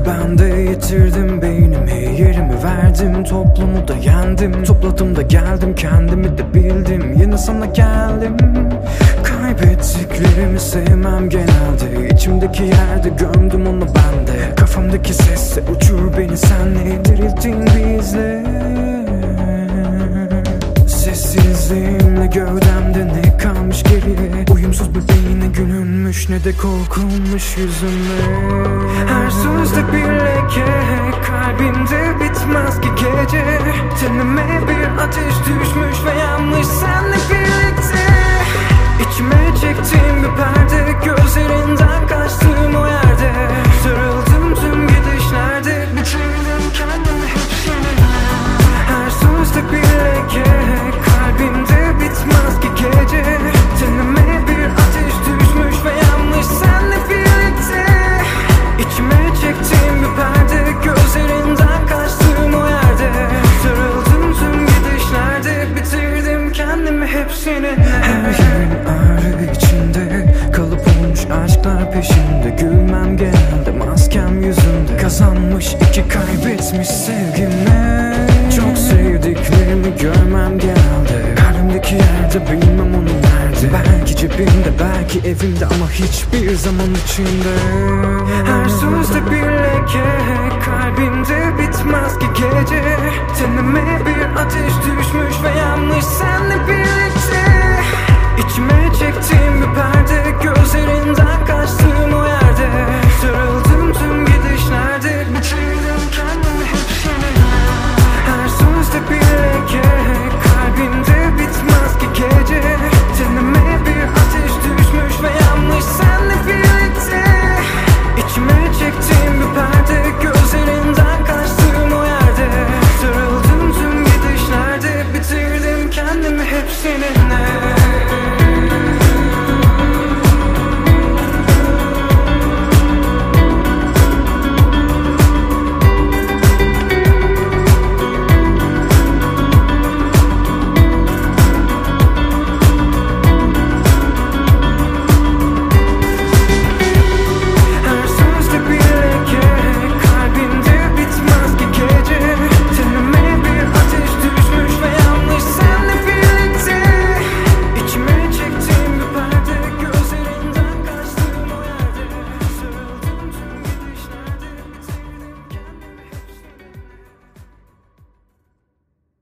Ben de yitirdim beynimi, yerimi verdim, toplumu da yendim. Topladım da geldim, kendimi de bildim, yine sana geldim. Kaybettiklerimi sevmem genelde, İçimdeki yerde gömdüm onu bende. Kafamdaki sesle uçur beni senle, dirilttin bizle. Sessizliğimle gövdemde ne kalmış geriye? Uyumsuz bir beyine gülünmüş, ne de korkulmuş yüzüme. Her sözde bir leke, kalbimde bitmez ki gece. Tenime bir ateş düşmüş ve yanmış senle birlikte. İçime çektiğim bir perde, gözlerinden kaçtığım o yerde. Sarıldım tüm gidişlerde, bitirdim kendimi hep seninle. Her sözde bir leke, kalbimde bitmez ki gece. Tenime bir ateş düşmüş ve yanmış senle birlikte. İçime çektiğim bir perde, gözlerinden kaçtığım o yerde. Sarıldım tüm gidişlerde, bitirdim kendimi hep seninle. Her yerin ağrı içinde, kalıp olmuş aşklar peşinde. Gülmem genelde, maskem yüzümde. Kazanmış iki, kaybetmiş sevgime. Çok sevdiklerimi görmem genelde, kalbimdeki yerde, bilmem onun nerede. Belki cebimde, belki evimde, ama hiçbir zaman içinde. Her sözde bir leke, kalbimde bitmez ki gece. Tenime bir ateş